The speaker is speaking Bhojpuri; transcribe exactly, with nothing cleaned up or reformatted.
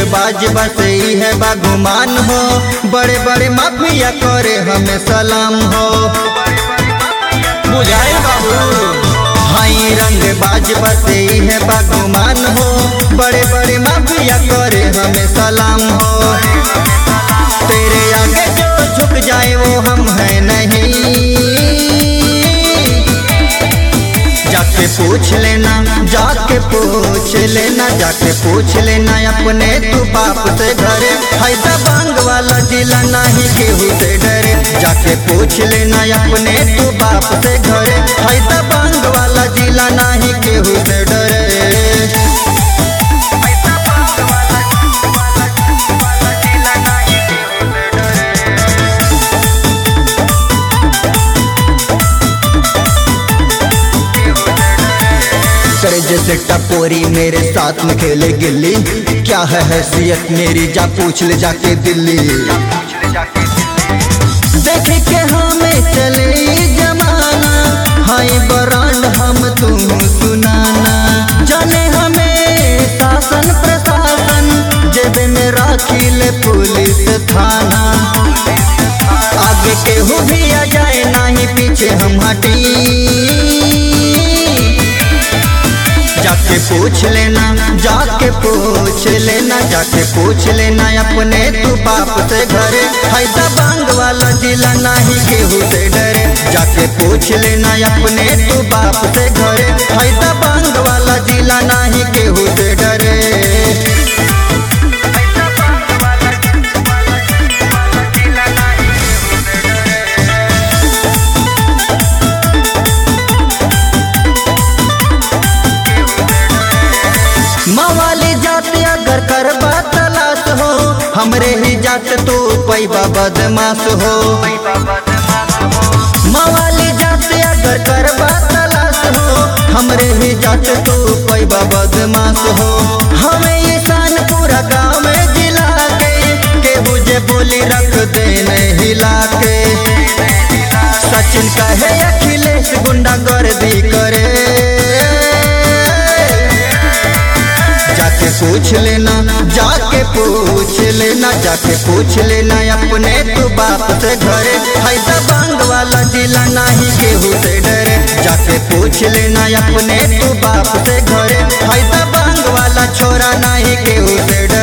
बाज बस ई है बागुमान हो, बड़े बड़े माफिया करे हमें सलाम हो। बुझाए बाबू हाई रंग बाज बस ई है बागुमान हो, बड़े बड़े माफिया करे हमें सलाम हो। तेरे आगे जो झुक जाए वो हम है नहीं, जाके पूछ लेना जाके पूछ लेना जाके पूछ लेना अपने तू बाप से घरे, हैदा बांग वाला जिला नहीं केहू से डरे। जाके पूछ लेना अपने तू बाप से घरे, हैदा बांग वाला जिला नहीं केहू से डरे। करे जैसे टपोरी मेरे साथ में खेले गिल्ली, क्या है हैसियत मेरी जा पूछ ले जाके दिल्ली। देखे के हमें चले जमाना, हाय ब्रांड हम तुम सुनाना। जाने हमें शासन प्रशासन, जेबे में राखी ले पुलिस थाना। आगे केहू भी आ जाए नहीं पीछे हम हटी, जाके पूछ लेना जाके पूछ लेना जाके पूछ लेना अपने तू बाप से घरे, हैदा बांग वाला जिला नहीं केहू से डरे। जाके पूछ लेना अपने तू बाप से घरे, हैदा बांग वाला जिला नहीं केहू से डरे। मवाली जात अगर करबा तलाश हो, हमरे ही जात तू पैबा बदमाश हो। मवाली जात अगर करबा तलाश हो, हमरे ही जात तू पैबा बदमाश हो। हमें ये शान पूरा गाँव में जिला के, केहू जे बोली रख दे हिला के। सचिन कहे अखिलेश गुंडा गर्दी करे, जाके पूछ लेना जाके पूछ लेना जाके पूछ लेना अपने तू बाप से घरे, हैदा बांग वाला जिला नहीं केहू से डरे। जाके पूछ लेना अपने तू बाप से घरे, हैदा बांग वाला छोरा नहीं केहू से डरे।